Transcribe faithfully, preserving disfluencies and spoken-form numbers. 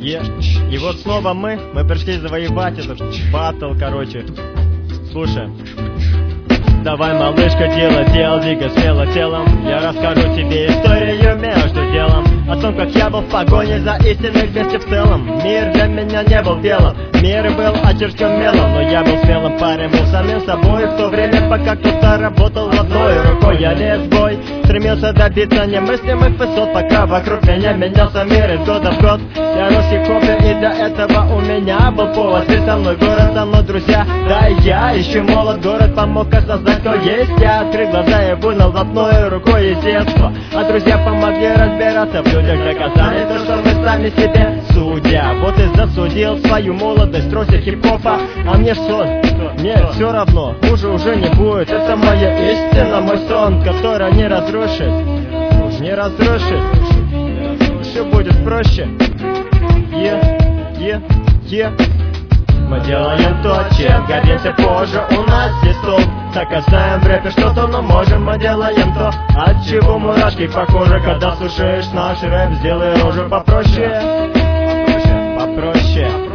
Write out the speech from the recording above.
Е. И вот снова мы, мы пришли завоевать этот баттл, короче. Слушай. Давай, малышка, делай, делай, двигай смело телом. Я расскажу тебе историю между делом о том, как я был в погоне за истиной вместе в целом. Мир для меня не был белым, мир был очерчен мелом. Но я был смелым парень, был самим собой. В то время, пока кто-то работал одной рукой, я лез в бой, стремился добиться немыслимых высот. Пока вокруг меня менялся мир из года в год, я рос хип-хопе, и для этого у меня был повод. Ты со мной, город со мной, друзья. Да, я еще молод, город помог осознать, кто есть я. Открыл глаза и понял одной рукой естество. А друзья помогли разбираться в людях, доказали то, что мы сами себе судья. Вот и засудил свою молодость, тросик хип-хопа. А мне что? Мне все равно, хуже уже не будет. Это моя истина, мой сон, который не разрушить. Не разрушить, все будет проще. Е, е, е. Мы делаем то, чем гордимся позже. У нас есть стол, доказаем в рэпе что-то, но можем. Мы делаем то, от чего мурашки по коже. Когда слушаешь наш рэп, сделай рожу попроще. Попроще, попроще.